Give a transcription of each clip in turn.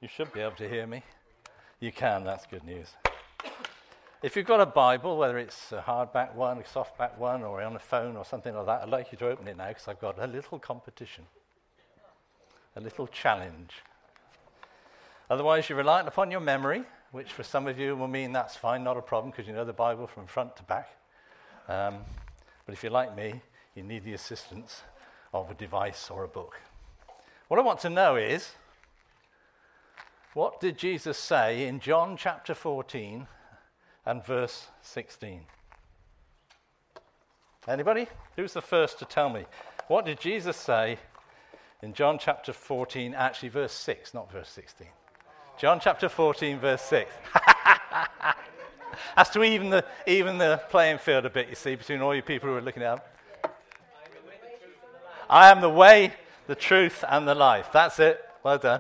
You should be able to hear me. You can, that's good news. If you've got a Bible, whether it's a hardback one, a softback one, or on a phone or something like that, I'd like you to open it now because I've got a little competition, a little challenge. Otherwise, you're reliant upon your memory, which for some of you will mean that's fine, not a problem, because you know the Bible from front to back. But if you're like me, you need the assistance of a device or a book. What I want to know is, what did Jesus say in John chapter 14 and verse 16? Anybody? Who's the first to tell me? What did Jesus say in John chapter 14, actually verse 6, not verse 16. John chapter 14, verse 6. Has to even the playing field a bit, you see, between all you people who are looking at it. I am the way, the truth, and the life. That's it. Well done.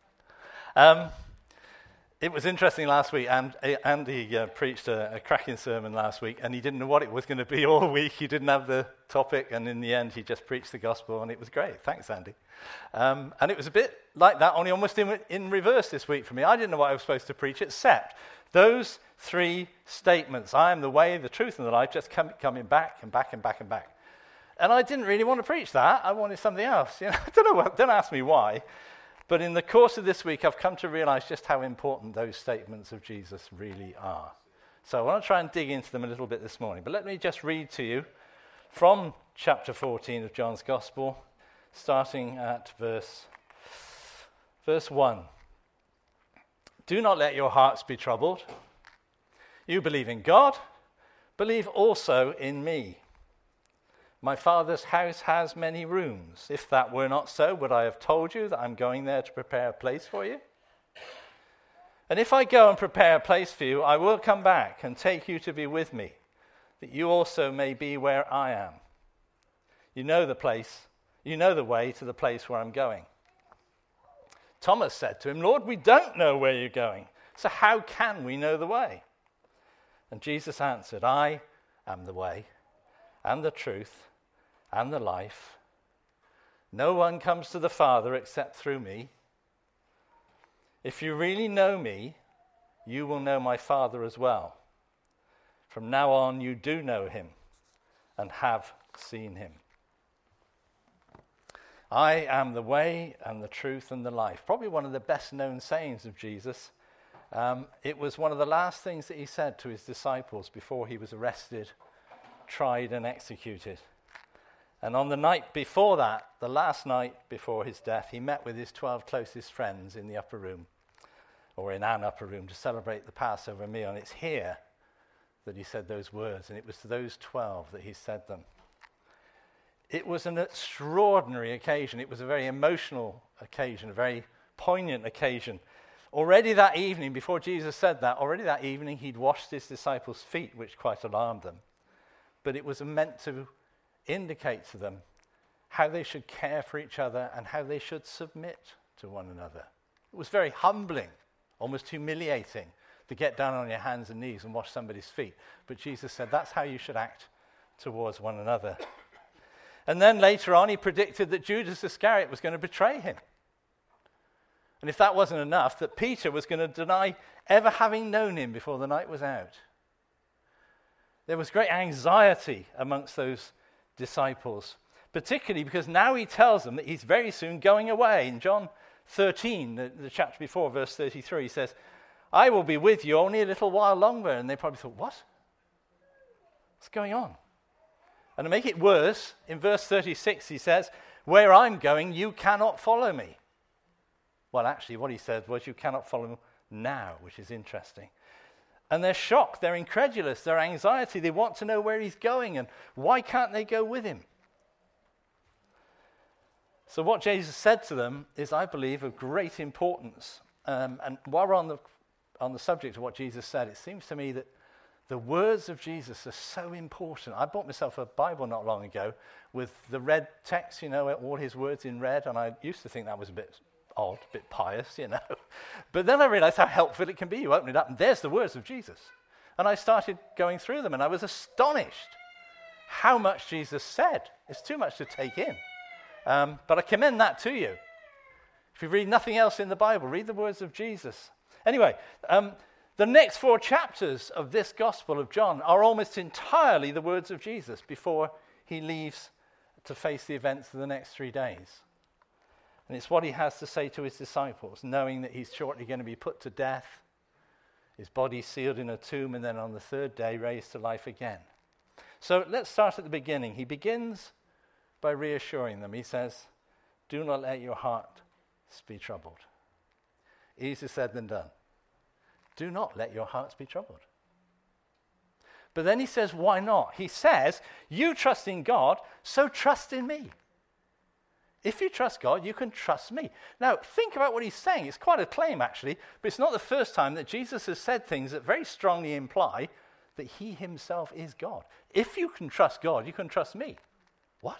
It was interesting last week, and Andy preached a cracking sermon last week, and he didn't know what it was going to be all week. He didn't have the topic, and in the end, he just preached the gospel, and it was great. Thanks, Andy. And it was a bit like that, only almost in reverse this week for me. I didn't know what I was supposed to preach, except those three statements. I am the way, the truth, and the life, just coming back and back and back and back. And I didn't really want to preach that. I wanted something else. I don't know. Don't ask me why. But in the course of this week, I've come to realize just how important those statements of Jesus really are. So I want to try and dig into them a little bit this morning. But let me just read to you from chapter 14 of John's Gospel, starting at verse 1. Do not let your hearts be troubled. You believe in God, believe also in me. My Father's house has many rooms. If that were not so, would I have told you that I'm going there to prepare a place for you? And if I go and prepare a place for you, I will come back and take you to be with me, that you also may be where I am. You know the place, you know the way to the place where I'm going. Thomas said to him, Lord, we don't know where you're going, so how can we know the way? And Jesus answered, I am the way and the truth and the life. No one comes to the Father except through me. If you really know me, you will know my Father as well. From now on, you do know him and have seen him. I am the way and the truth and the life. Probably one of the best known sayings of Jesus. It was one of the last things that he said to his disciples before he was arrested, tried and executed. And on the night before that, the last night before his death, he met with his 12 closest friends in the upper room, or in an upper room, to celebrate the Passover meal. And it's here that he said those words, and it was to those 12 that he said them. It was an extraordinary occasion. It was a very emotional occasion, a very poignant occasion. Already that evening, before Jesus said that, already that evening he'd washed his disciples' feet, which quite alarmed them. But it was meant to indicate to them how they should care for each other and how they should submit to one another. It was very humbling, almost humiliating, to get down on your hands and knees and wash somebody's feet. But Jesus said that's how you should act towards one another. And then later on, he predicted that Judas Iscariot was going to betray him. And if that wasn't enough, that Peter was going to deny ever having known him before the night was out. There was great anxiety amongst those disciples, particularly because now he tells them that he's very soon going away. In John 13, the chapter before, verse 33, he says, I will be with you only a little while longer. And they probably thought, what? What's going on? And to make it worse, in verse 36, he says, where I'm going, you cannot follow me. Well, actually, what he said was, you cannot follow me now, which is interesting. And they're shocked, they're incredulous, they're anxiety, they want to know where he's going and why can't they go with him? So what Jesus said to them is, I believe, of great importance. And while we're on the subject of what Jesus said, it seems to me that the words of Jesus are so important. I bought myself a Bible not long ago with the red text, all his words in red, and I used to think that was a bit odd, a bit pious, But then I realized how helpful it can be. You open it up, and there's the words of Jesus. And I started going through them, and I was astonished how much Jesus said. It's too much to take in. But I commend that to you. If you read nothing else in the Bible, read the words of Jesus. Anyway, the next 4 chapters of this Gospel of John are almost entirely the words of Jesus before he leaves to face the events of the next 3 days. And it's what he has to say to his disciples, knowing that he's shortly going to be put to death, his body sealed in a tomb, and then on the 3rd day raised to life again. So let's start at the beginning. He begins by reassuring them. He says, do not let your heart be troubled. Easier said than done. Do not let your hearts be troubled. But then he says, why not? He says, you trust in God, so trust in me. If you trust God, you can trust me. Now, think about what he's saying. It's quite a claim, actually, but it's not the first time that Jesus has said things that very strongly imply that he himself is God. If you can trust God, you can trust me. What?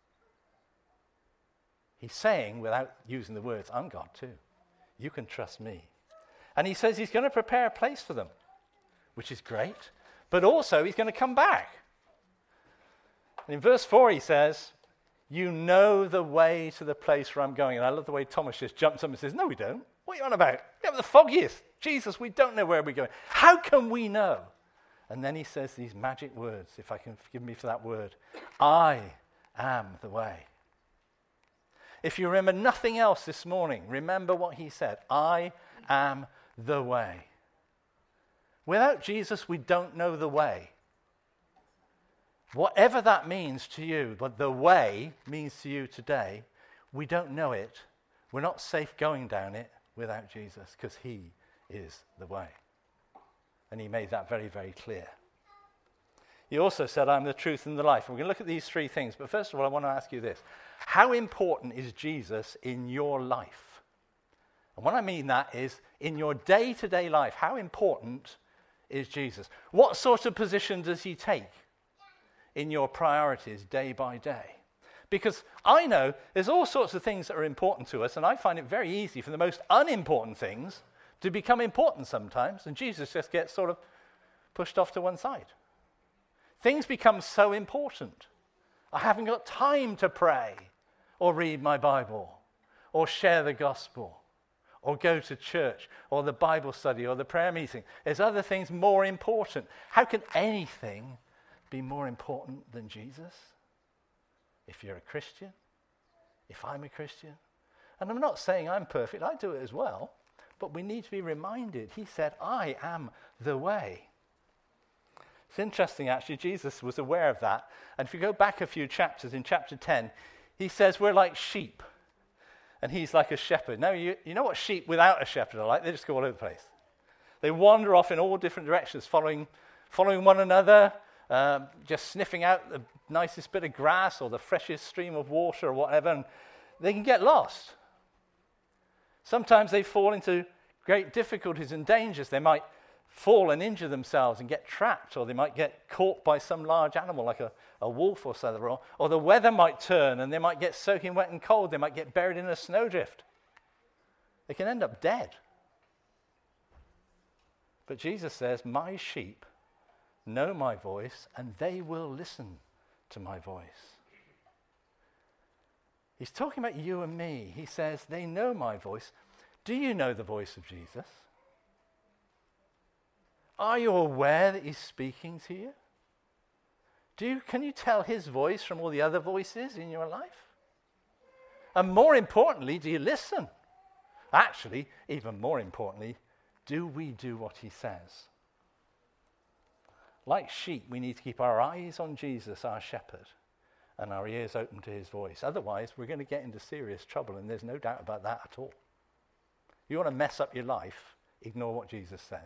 He's saying, without using the words, I'm God too. You can trust me. And he says he's going to prepare a place for them, which is great, but also he's going to come back. And in verse 4 he says, you know the way to the place where I'm going. And I love the way Thomas just jumps up and says, no, we don't. What are you on about? We have the foggiest. Jesus, we don't know where we're going. How can we know? And then he says these magic words, if I can forgive me for that word. I am the way. If you remember nothing else this morning, remember what he said. I am the way. Without Jesus, we don't know the way. Whatever that means to you, what the way means to you today, we don't know it. We're not safe going down it without Jesus, because he is the way. And he made that very, very clear. He also said, I'm the truth and the life. And we're going to look at these 3 things. But first of all, I want to ask you this. How important is Jesus in your life? And what I mean that is, in your day-to-day life, how important is Jesus? What sort of position does he take in your priorities day by day? Because I know there's all sorts of things that are important to us, and I find it very easy for the most unimportant things to become important sometimes, and Jesus just gets sort of pushed off to one side. Things become so important. I haven't got time to pray or read my Bible or share the gospel or go to church or the Bible study or the prayer meeting. There's other things more important. How can anything be more important than Jesus? If you're a Christian, if I'm a Christian. And I'm not saying I'm perfect, I do it as well, but we need to be reminded. He said, I am the way. It's interesting, actually, Jesus was aware of that. And if you go back a few chapters, in chapter 10, he says we're like sheep, and he's like a shepherd. Now, you know what sheep without a shepherd are like? They just go all over the place. They wander off in all different directions, following one another, just sniffing out the nicest bit of grass or the freshest stream of water or whatever, and they can get lost. Sometimes they fall into great difficulties and dangers. They might fall and injure themselves and get trapped, or they might get caught by some large animal like a wolf or something, or the weather might turn and they might get soaking wet and cold. They might get buried in a snowdrift. They can end up dead. But Jesus says, my sheep know my voice and they will listen to my voice. He's talking about you and me. He says, they know my voice. Do you know the voice of Jesus? Are you aware that he's speaking to you? Can you tell his voice from all the other voices in your life? And more importantly, do you listen? Actually, even more importantly, do we do what he says? Like sheep, we need to keep our eyes on Jesus, our shepherd, and our ears open to his voice. Otherwise, we're going to get into serious trouble, and there's no doubt about that at all. You want to mess up your life, ignore what Jesus says.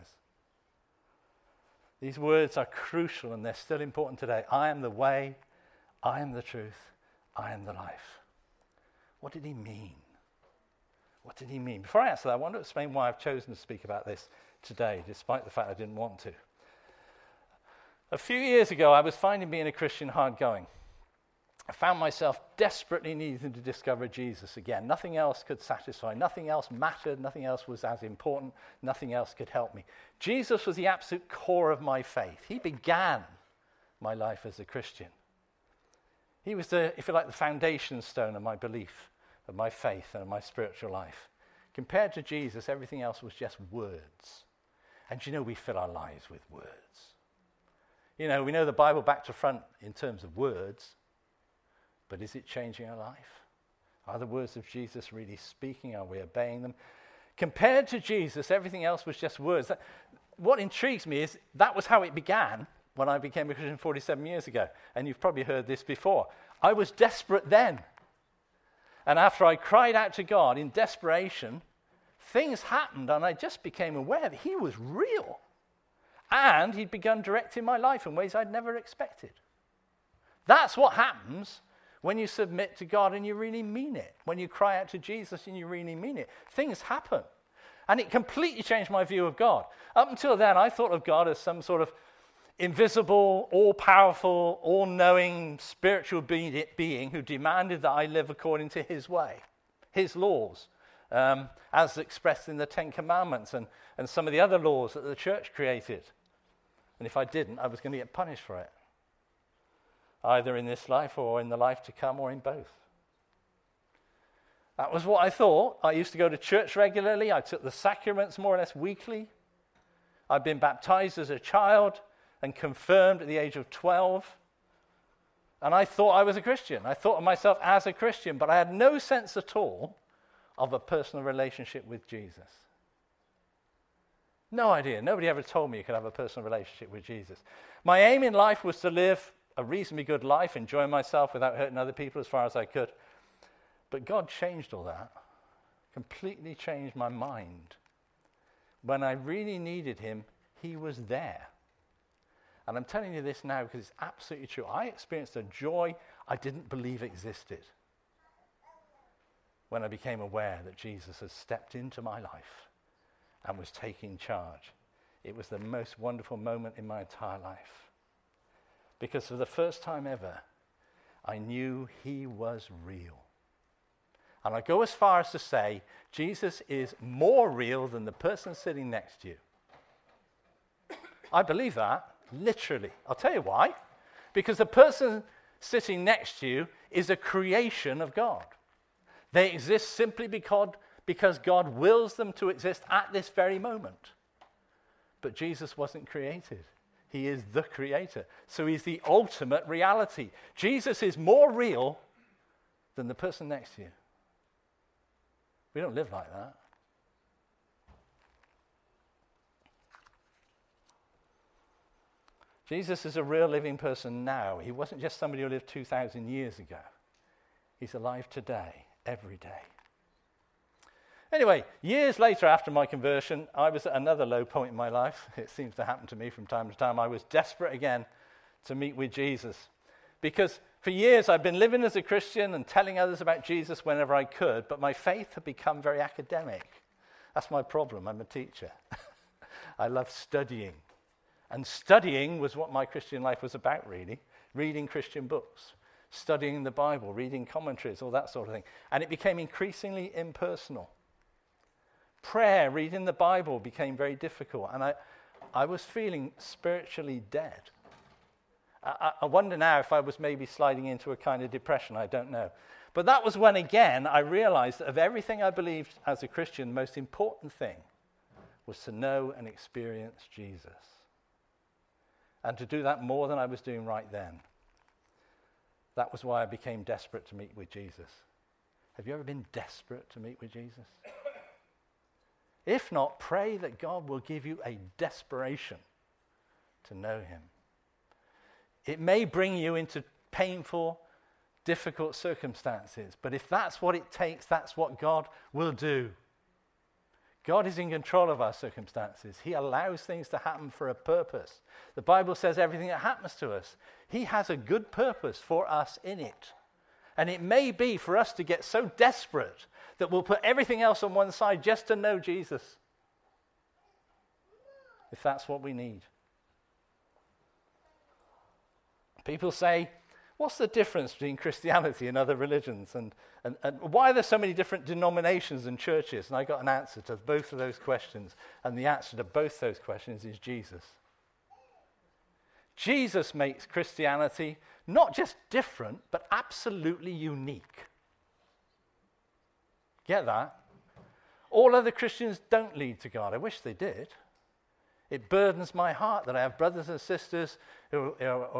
These words are crucial, and they're still important today. I am the way, I am the truth, I am the life. What did he mean? What did he mean? Before I answer that, I want to explain why I've chosen to speak about this today, despite the fact I didn't want to. A few years ago, I was finding being a Christian hard going. I found myself desperately needing to discover Jesus again. Nothing else could satisfy. Nothing else mattered. Nothing else was as important. Nothing else could help me. Jesus was the absolute core of my faith. He began my life as a Christian. He was the, if you like, the foundation stone of my belief of my faith and of my spiritual life. Compared to Jesus, everything else was just words. And we fill our lives with words. We know the Bible back to front in terms of words, but is it changing our life? Are the words of Jesus really speaking? Are we obeying them? Compared to Jesus, everything else was just words. What intrigues me is that was how it began when I became a Christian 47 years ago. And you've probably heard this before. I was desperate then. And after I cried out to God in desperation, things happened and I just became aware that he was real. And he'd begun directing my life in ways I'd never expected. That's what happens when you submit to God and you really mean it. When you cry out to Jesus and you really mean it. Things happen. And it completely changed my view of God. Up until then, I thought of God as some sort of invisible, all-powerful, all-knowing spiritual being who demanded that I live according to his way, his laws, as expressed in the Ten Commandments and some of the other laws that the church created. And if I didn't, I was going to get punished for it, either in this life or in the life to come or in both. That was what I thought. I used to go to church regularly. I took the sacraments more or less weekly. I'd been baptized as a child and confirmed at the age of 12. And I thought I was a Christian. I thought of myself as a Christian, but I had no sense at all of a personal relationship with Jesus. No idea. Nobody ever told me you could have a personal relationship with Jesus. My aim in life was to live a reasonably good life, enjoying myself without hurting other people as far as I could. But God changed all that, completely changed my mind. When I really needed him, he was there. And I'm telling you this now because it's absolutely true. I experienced a joy I didn't believe existed when I became aware that Jesus had stepped into my life and was taking charge. It was the most wonderful moment in my entire life. Because for the first time ever, I knew he was real. And I go as far as to say, Jesus is more real than the person sitting next to you. I believe that, literally. I'll tell you why. Because the person sitting next to you is a creation of God. They exist simply because God wills them to exist at this very moment. But Jesus wasn't created. He is the creator. So he's the ultimate reality. Jesus is more real than the person next to you. We don't live like that. Jesus is a real living person now. He wasn't just somebody who lived 2,000 years ago. He's alive today, every day. Anyway, years later after my conversion, I was at another low point in my life. It seems to happen to me from time to time. I was desperate again to meet with Jesus. Because for years I'd been living as a Christian and telling others about Jesus whenever I could, but my faith had become very academic. That's my problem. I'm a teacher. I love studying. And studying was what my Christian life was about, really. Reading Christian books, studying the Bible, reading commentaries, all that sort of thing. And it became increasingly impersonal. Prayer, reading the Bible, became very difficult. And I was feeling spiritually dead. I wonder now if I was maybe sliding into a kind of depression. I don't know. But that was when, again, I realized that of everything I believed as a Christian, the most important thing was to know and experience Jesus. And to do that more than I was doing right then. That was why I became desperate to meet with Jesus. Have you ever been desperate to meet with Jesus? If not, pray that God will give you a desperation to know him. It may bring you into painful, difficult circumstances, but if that's what it takes, that's what God will do. God is in control of our circumstances. He allows things to happen for a purpose. The Bible says everything that happens to us, he has a good purpose for us in it. And it may be for us to get so desperate that we'll put everything else on one side just to know Jesus. If that's what we need. People say, what's the difference between Christianity and other religions? And why are there so many different denominations and churches? And I got an answer to both of those questions. And the answer to both those questions is Jesus. Jesus makes Christianity not just different, but absolutely unique. Get that? All other Christians don't lead to God. I wish they did. It burdens my heart that I have brothers and sisters who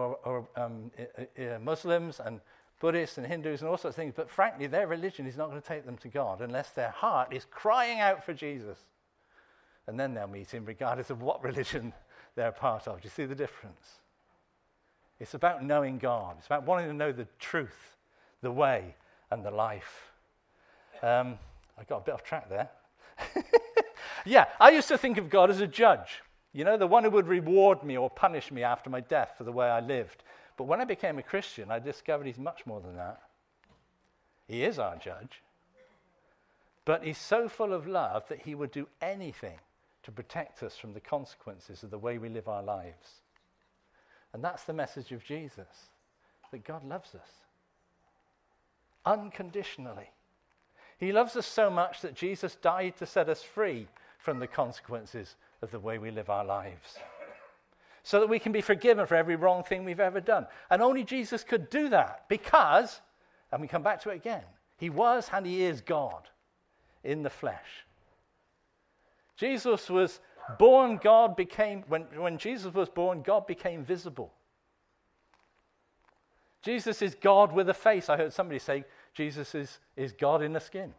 are Muslims and Buddhists and Hindus and all sorts of things, but frankly, their religion is not going to take them to God unless their heart is crying out for Jesus. And then they'll meet him regardless of what religion they're a part of. Do you see the difference? It's about knowing God. It's about wanting to know the truth, the way, and the life. I got a bit off track there. Yeah, I used to think of God as a judge. You know, the one who would reward me or punish me after my death for the way I lived. But when I became a Christian, I discovered he's much more than that. He is our judge. But he's so full of love that he would do anything to protect us from the consequences of the way we live our lives. And that's the message of Jesus, that God loves us unconditionally. He loves us so much that Jesus died to set us free from the consequences of the way we live our lives, so that we can be forgiven for every wrong thing we've ever done. And only Jesus could do that because, and we come back to it again, he was and he is God in the flesh. Jesus was born, when Jesus was born, God became visible. Jesus is God with a face. I heard somebody say Jesus is God in the skin.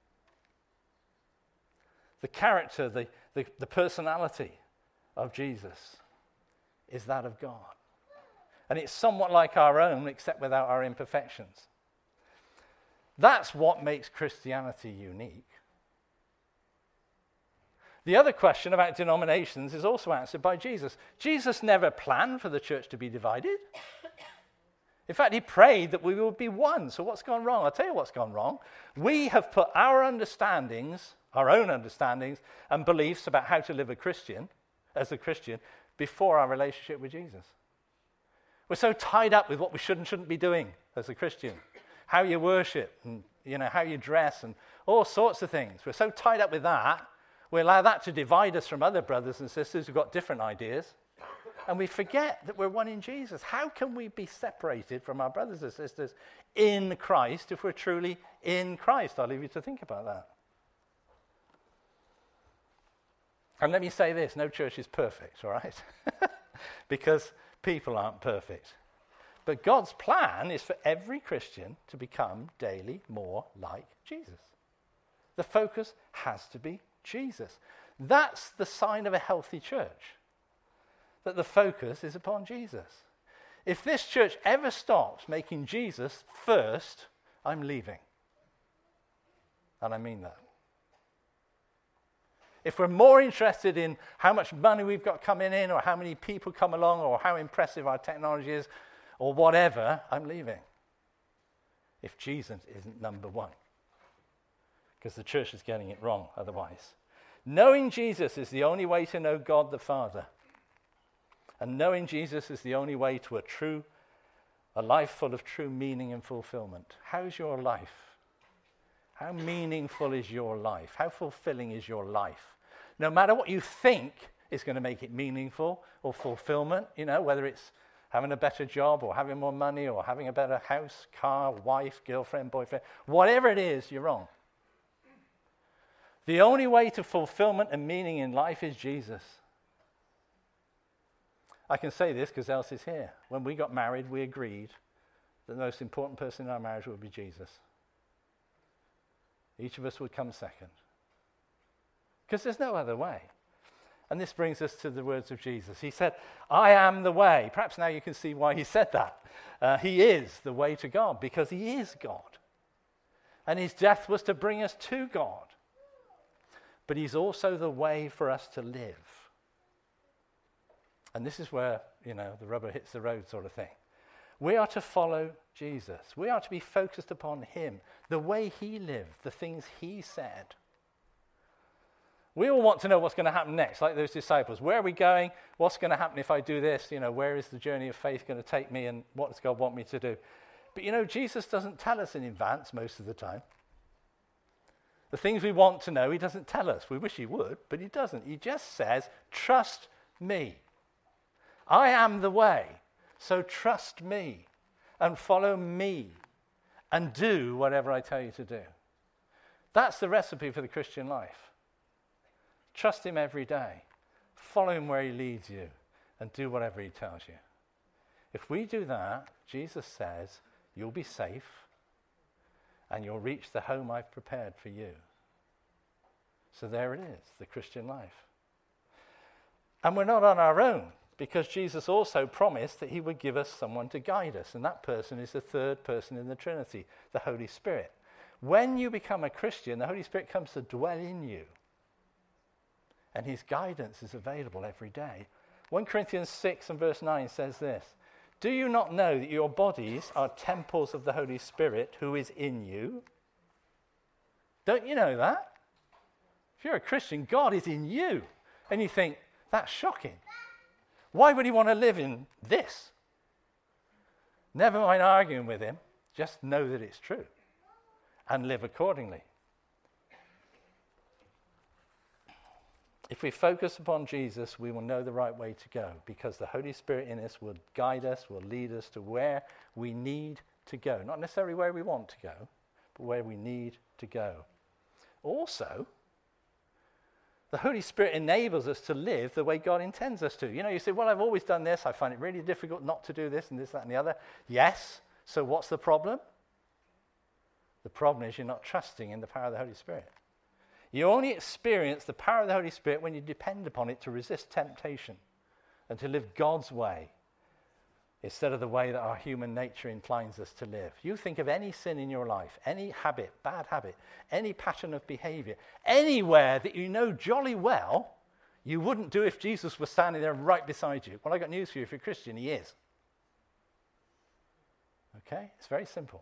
The character, the personality of Jesus is that of God. And it's somewhat like our own, except without our imperfections. That's what makes Christianity unique. The other question about denominations is also answered by Jesus. Jesus never planned for the church to be divided. In fact, he prayed that we would be one. So what's gone wrong? I'll tell you what's gone wrong. We have put our own understandings and beliefs about how to live as a Christian, before our relationship with Jesus. We're so tied up with what we should and shouldn't be doing as a Christian, how you worship and how you dress and all sorts of things. We're so tied up with that, we allow that to divide us from other brothers and sisters who've got different ideas, and we forget that we're one in Jesus. How can we be separated from our brothers and sisters in Christ if we're truly in Christ? I'll leave you to think about that. And let me say this, no church is perfect, all right? Because people aren't perfect. But God's plan is for every Christian to become daily more like Jesus. The focus has to be Jesus. That's the sign of a healthy church, that the focus is upon Jesus. If this church ever stops making Jesus first, I'm leaving. And I mean that. If we're more interested in how much money we've got coming in, or how many people come along, or how impressive our technology is, or whatever, I'm leaving. If Jesus isn't number one. Because the church is getting it wrong otherwise. Knowing Jesus is the only way to know God the Father. And knowing Jesus is the only way to a life full of true meaning and fulfillment. How's your life? How meaningful is your life? How fulfilling is your life? No matter what you think is going to make it meaningful or fulfillment, whether it's having a better job or having more money or having a better house, car, wife, girlfriend, boyfriend, whatever it is, you're wrong. The only way to fulfillment and meaning in life is Jesus. I can say this because Elsie is here. When we got married, we agreed that the most important person in our marriage would be Jesus. Each of us would come second. Because there's no other way. And this brings us to the words of Jesus. He said, I am the way. Perhaps now you can see why he said that. He is the way to God because he is God. And his death was to bring us to God. But he's also the way for us to live. And this is where, the rubber hits the road sort of thing. We are to follow Jesus. We are to be focused upon him, the way he lived, the things he said. We all want to know what's going to happen next, like those disciples. Where are we going? What's going to happen if I do this? Where is the journey of faith going to take me, and what does God want me to do? But Jesus doesn't tell us in advance most of the time. The things we want to know, he doesn't tell us. We wish he would, but he doesn't. He just says, trust me. I am the way, so trust me and follow me and do whatever I tell you to do. That's the recipe for the Christian life. Trust him every day. Follow him where he leads you and do whatever he tells you. If we do that, Jesus says, you'll be safe and you'll reach the home I've prepared for you. So there it is, the Christian life. And we're not on our own, because Jesus also promised that he would give us someone to guide us, and that person is the third person in the Trinity, the Holy Spirit. When you become a Christian, the Holy Spirit comes to dwell in you, and his guidance is available every day. 1 Corinthians 6 and verse 9 says this, do you not know that your bodies are temples of the Holy Spirit who is in you? Don't you know that? If you're a Christian, God is in you. And you think, that's shocking. Why would he want to live in this? Never mind arguing with him. Just know that it's true and live accordingly. If we focus upon Jesus, we will know the right way to go, because the Holy Spirit in us will guide us, will lead us to where we need to go. Not necessarily where we want to go, but where we need to go. Also, the Holy Spirit enables us to live the way God intends us to. You know, you say, well, I've always done this. I find it really difficult not to do this and this, that, and the other. Yes. So what's the problem? The problem is you're not trusting in the power of the Holy Spirit. You only experience the power of the Holy Spirit when you depend upon it to resist temptation and to live God's way instead of the way that our human nature inclines us to live. You think of any sin in your life, any habit, bad habit, any pattern of behavior, anywhere that you know jolly well you wouldn't do if Jesus was standing there right beside you. Well, I got news for you. If you're a Christian, he is. Okay? It's very simple.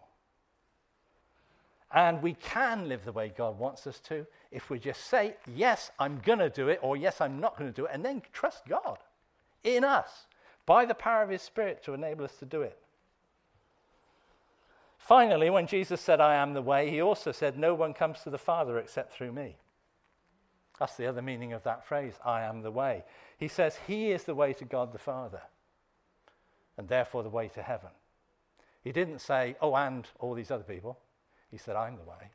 And we can live the way God wants us to if we just say, yes, I'm going to do it, or yes, I'm not going to do it, and then trust God in us by the power of his Spirit to enable us to do it. Finally, when Jesus said, I am the way, he also said, no one comes to the Father except through me. That's the other meaning of that phrase, I am the way. He says he is the way to God the Father, and therefore the way to heaven. He didn't say, oh, and all these other people. He said, I'm the way.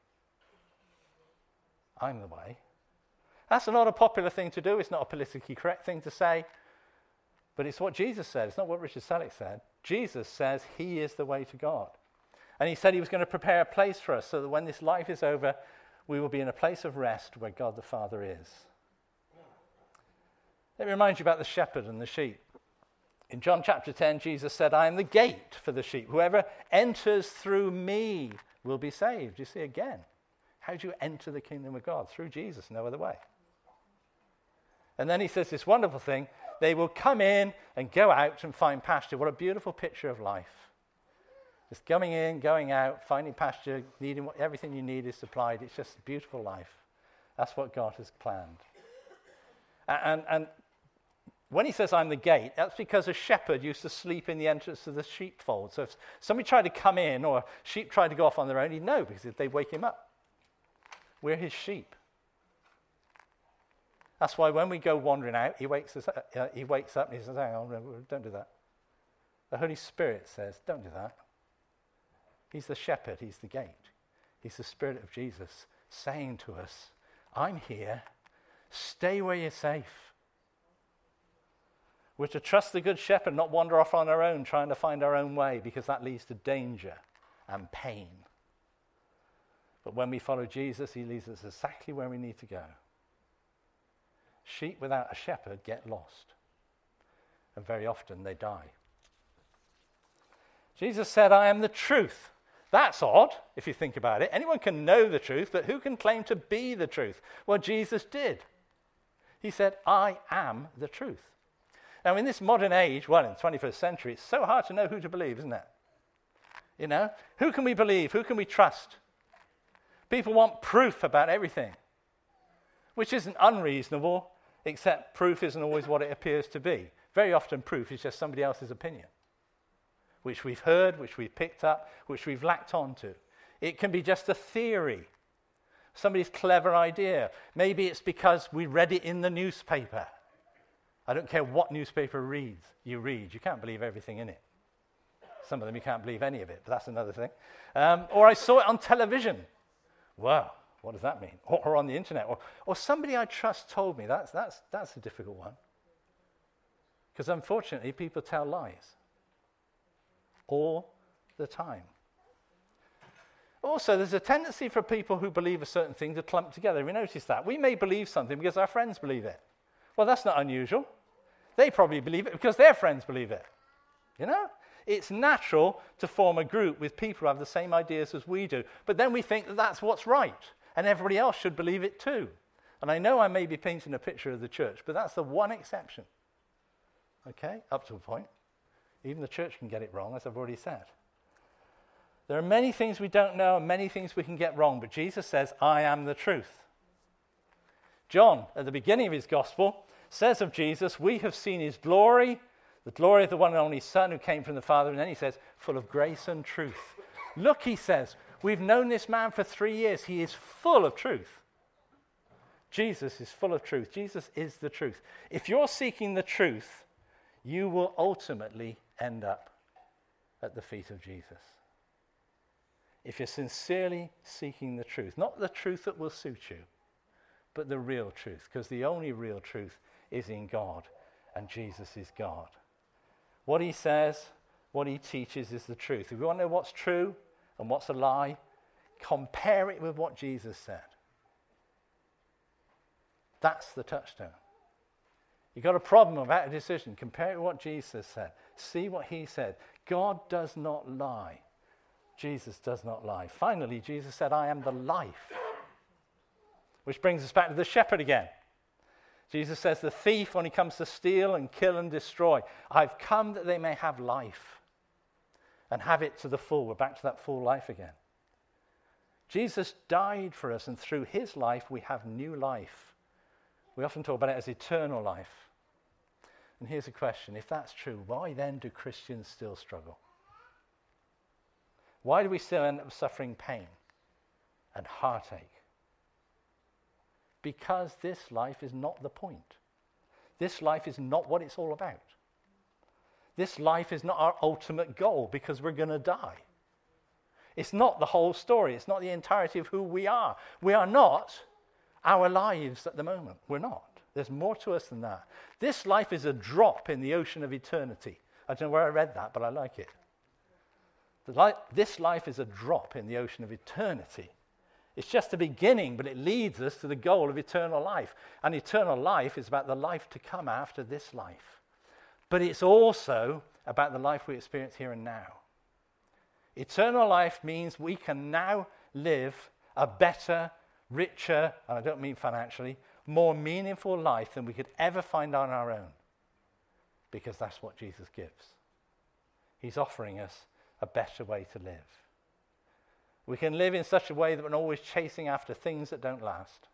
I'm the way. That's not a popular thing to do. It's not a politically correct thing to say. But it's what Jesus said. It's not what Richard Selleck said. Jesus says he is the way to God. And he said he was going to prepare a place for us so that when this life is over, we will be in a place of rest where God the Father is. Let me remind you about the shepherd and the sheep. In John chapter 10, Jesus said, I am the gate for the sheep. Whoever enters through me will be saved. You see again, how do you enter the kingdom of God? Through Jesus, no other way. And then he says this wonderful thing, they will come in and go out and find pasture. What a beautiful picture of life. Just coming in, going out, finding pasture, needing what, everything you need is supplied. It's just a beautiful life. That's what God has planned. And when he says, I'm the gate, that's because a shepherd used to sleep in the entrance of the sheepfold. So if somebody tried to come in or sheep tried to go off on their own, he'd know because they'd wake him up. We're his sheep. That's why when we go wandering out, he wakes up and he says, hang on, don't do that. The Holy Spirit says, don't do that. He's the shepherd, he's the gate. He's the Spirit of Jesus saying to us, I'm here, stay where you're safe. We're to trust the good shepherd, not wander off on our own, trying to find our own way, because that leads to danger and pain. But when we follow Jesus, he leads us exactly where we need to go. Sheep without a shepherd get lost, and very often they die. Jesus said, I am the truth. That's odd, if you think about it. Anyone can know the truth, but who can claim to be the truth? Well, Jesus did. He said, I am the truth. Now, in this modern age, well, in the 21st century, it's so hard to know who to believe, isn't it? You know, who can we believe? Who can we trust? People want proof about everything, which isn't unreasonable, except proof isn't always what it appears to be. Very often proof is just somebody else's opinion, which we've heard, which we've picked up, which we've latched onto. It can be just a theory, somebody's clever idea. Maybe it's because we read it in the newspaper. I don't care what newspaper you read. You can't believe everything in it. Some of them you can't believe any of it, but that's another thing. Or I saw it on television. Wow, What does that mean? Or on the internet. Or somebody I trust told me. That's a difficult one. Because unfortunately, people tell lies. All the time. Also, there's a tendency for people who believe a certain thing to clump together. We notice that. We may believe something because our friends believe it. Well, that's not unusual. They probably believe it because their friends believe it. You know? It's natural to form a group with people who have the same ideas as we do. But then we think that that's what's right. And everybody else should believe it too. And I know I may be painting a picture of the church, but that's the one exception. Okay? Up to a point. Even the church can get it wrong, as I've already said. There are many things we don't know and many things we can get wrong, but Jesus says, I am the truth. John, at the beginning of his gospel, says of Jesus, we have seen his glory, the glory of the one and only Son who came from the Father, and then he says, full of grace and truth. Look, he says, we've known this man for 3 years. He is full of truth. Jesus is full of truth. Jesus is the truth. If you're seeking the truth, you will ultimately end up at the feet of Jesus. If you're sincerely seeking the truth, not the truth that will suit you, but the real truth, because the only real truth is in God, and Jesus is God. What he says, what he teaches is the truth. If you want to know what's true and what's a lie, compare it with what Jesus said. That's the touchstone. You've got a problem about a decision, compare it with what Jesus said. See what he said. God does not lie. Jesus does not lie. Finally, Jesus said, I am the life. Which brings us back to the shepherd again. Jesus says, the thief only comes to steal and kill and destroy. I've come that they may have life and have it to the full. We're back to that full life again. Jesus died for us, and through his life, we have new life. We often talk about it as eternal life. And here's a question. If that's true, why then do Christians still struggle? Why do we still end up suffering pain and heartache? Because this life is not the point. This life is not what it's all about. This life is not our ultimate goal because we're going to die. It's not the whole story. It's not the entirety of who we are. We are not our lives at the moment. We're not. There's more to us than that. This life is a drop in the ocean of eternity. I don't know where I read that, but I like it. This life is a drop in the ocean of eternity. It's just the beginning, but it leads us to the goal of eternal life. And eternal life is about the life to come after this life. But it's also about the life we experience here and now. Eternal life means we can now live a better, richer, and I don't mean financially, more meaningful life than we could ever find on our own. Because that's what Jesus gives. He's offering us a better way to live. We can live in such a way that we're not always chasing after things that don't last.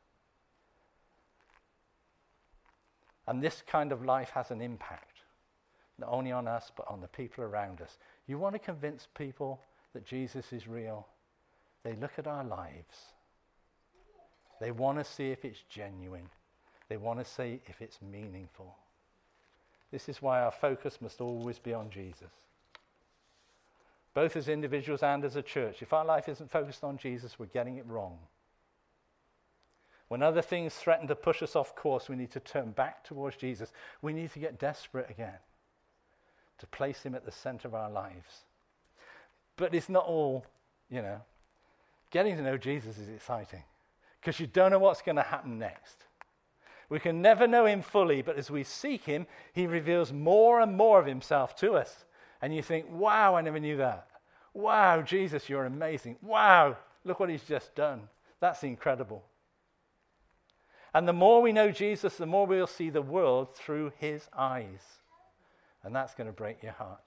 And this kind of life has an impact, not only on us, but on the people around us. You want to convince people that Jesus is real? They look at our lives. They want to see if it's genuine. They want to see if it's meaningful. This is why our focus must always be on Jesus. Both as individuals and as a church. If our life isn't focused on Jesus, we're getting it wrong. When other things threaten to push us off course, we need to turn back towards Jesus. We need to get desperate again to place him at the center of our lives. But it's not all, getting to know Jesus is exciting because you don't know what's going to happen next. We can never know him fully, but as we seek him, he reveals more and more of himself to us. And you think, wow, I never knew that. Wow, Jesus, you're amazing. Wow, look what he's just done. That's incredible. And the more we know Jesus, the more we'll see the world through his eyes. And that's going to break your heart.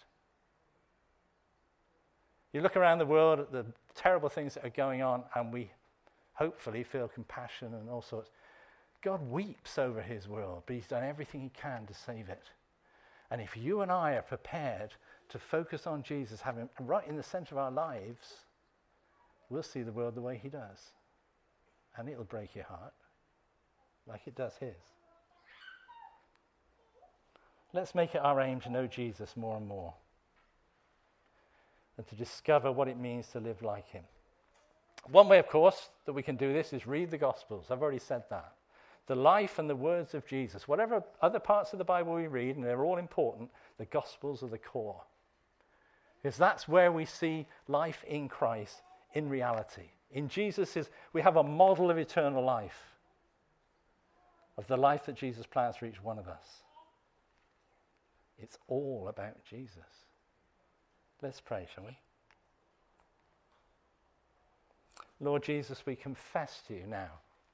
You look around the world at the terrible things that are going on, and we hopefully feel compassion and all sorts. God weeps over his world, but he's done everything he can to save it. And if you and I are prepared to focus on Jesus, have him right in the center of our lives, we'll see the world the way he does. And it'll break your heart, like it does his. Let's make it our aim to know Jesus more and more, and to discover what it means to live like him. One way, of course, that we can do this is read the Gospels. I've already said that. The life and the words of Jesus. Whatever other parts of the Bible we read, and they're all important, the Gospels are the core. Because that's where we see life in Christ in reality. In Jesus, we have a model of eternal life, of the life that Jesus plans for each one of us. It's all about Jesus. Let's pray, shall we? Lord Jesus, we confess to you now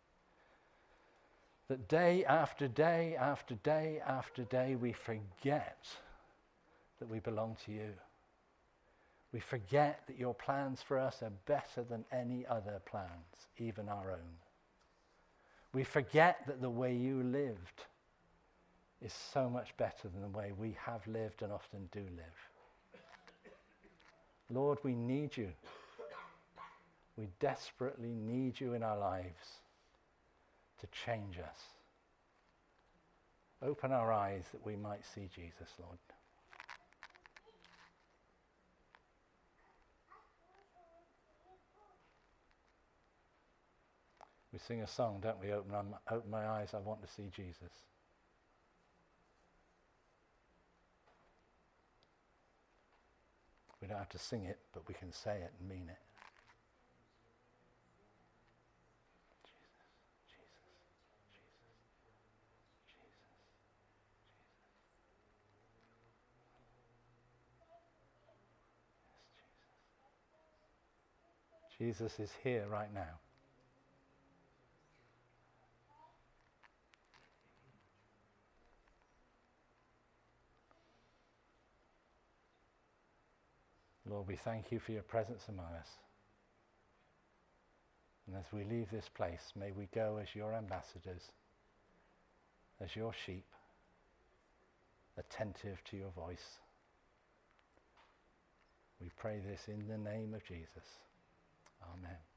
that day after day after day after day we forget that we belong to you. We forget that your plans for us are better than any other plans, even our own. We forget that the way you lived is so much better than the way we have lived and often do live. Lord, we need you. We desperately need you in our lives to change us. Open our eyes that we might see Jesus, Lord. We sing a song, don't we? Open my eyes, I want to see Jesus. We don't have to sing it, but we can say it and mean it. Jesus is here right now. Lord, we thank you for your presence among us. And as we leave this place, may we go as your ambassadors, as your sheep, attentive to your voice. We pray this in the name of Jesus. Amen.